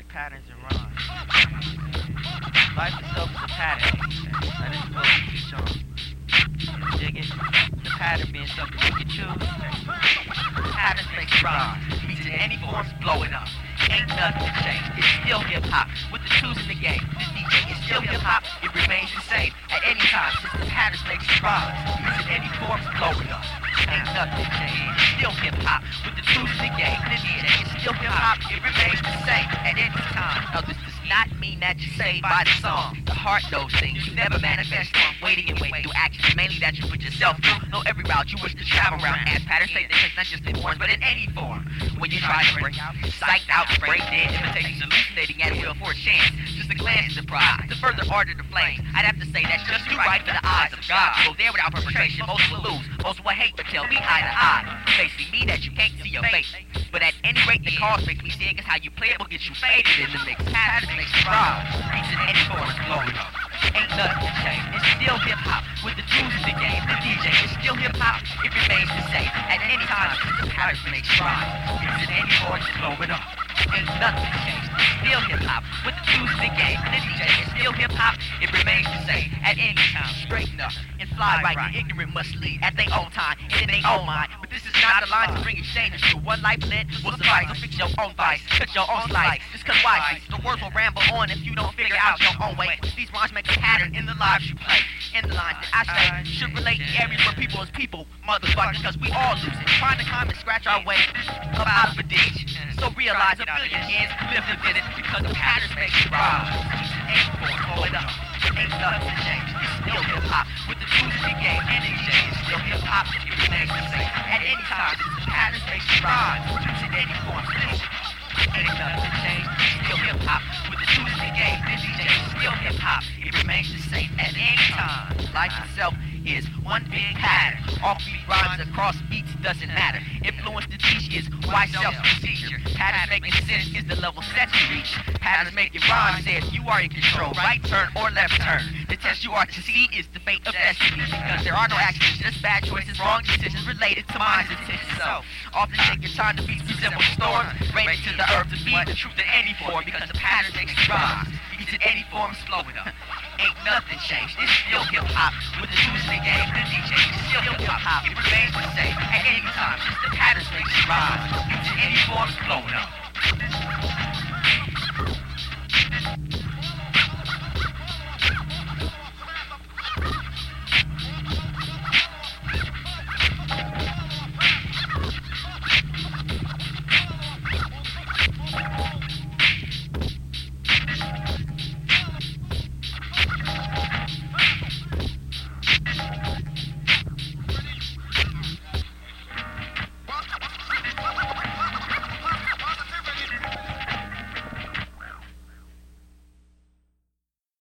patterns and rhymes. Life itself is a pattern. That is what we teach on. Dig it? The pattern being something you can choose. Patterns make rhymes. Beats in any forms, blow it up. Ain't nothing to change. It's still hip hop. With the tools in the game, the DJ is still hip hop. It remains the same at any time. Since the patterns make rhymes. Beats in any forms, blow it up. Ain't nothing to change. It's still hip hop. With the tools in the game, the DJ is still hip hop. It remains the same at any time. Now this does not mean that you say by the song. The heart those things you never manifest on. Waiting and waiting through actions, mainly that you put yourself through. Know every route you wish to travel around. As patterns say, they take not just in forms, but in any form. When you try to break out, psyched out, break dead, imitations, hallucinating at will for a chance. Just a glance of pride, to further ardor the flames. I'd have to say that's just too right for the eyes of God. Go there without perpetration, most will lose, most will hate, but tell me eye to eye. Facing me that you can't see your face. But at any rate, the cause makes me seeing is how you play it will get you faded in the mix. Patterns makes you rise, beats in any form is blowing up. Ain't nothing to change, it's still hip hop. With the tools in the game, the DJ is still hip hop. It remains the same at any time. The patterns makes you rise, beats in any form is blowing up. Ain't nothing changed, it's still hip hop. With the tools in the game, the DJ is still hip hop. It remains the same at any time. Straighten up and fly right. The ignorant must lead at their own time and in their own mind. But this is not a line to bring exchanges to. One life lit will suffice. Don't fix your own vice, cut your own slice. Just cut wise. The words will ramble on if you don't figure out your own way. These rhymes make a pattern in the lives you play. In the lines that I say should relate to areas where people is people, motherfuckers, because we all lose it. Trying to climb and scratch our way up out of a ditch. So realize a billion kids live within it because the patterns make you rise. Ain't for it, hold it up. Ain't nothing to change. It's still hip hop. With the tools in the game and the DJ, it's still hip hop. It remains the same at any time. The patterns make you rise. In any form, ain't nothing to change. It's still hip hop. With the tools in the game and the DJ, it's still hip hop. It remains the same at any time. Life itself is one big pattern. Offbeat rhymes across beats doesn't matter. Influence to teach is why self-procedure. Patterns making sense is the level set to reach. Patterns making rhymes says you are in control. Right turn or left turn. The test you are to see is the fate of destiny. Because there are no accidents, just bad choices, wrong decisions related to mind's intention. So often take your time to beat resemble storms. Rain to the earth to feed the truth in any form. Because the pattern makes you rise. Beats in any form, slow it up. Ain't nothing changed, it's still hip hop. With the tools in the game, the DJ is still hip hop. It remains the same at any time, just the patterns make you rise. Beats in any form, blow it up.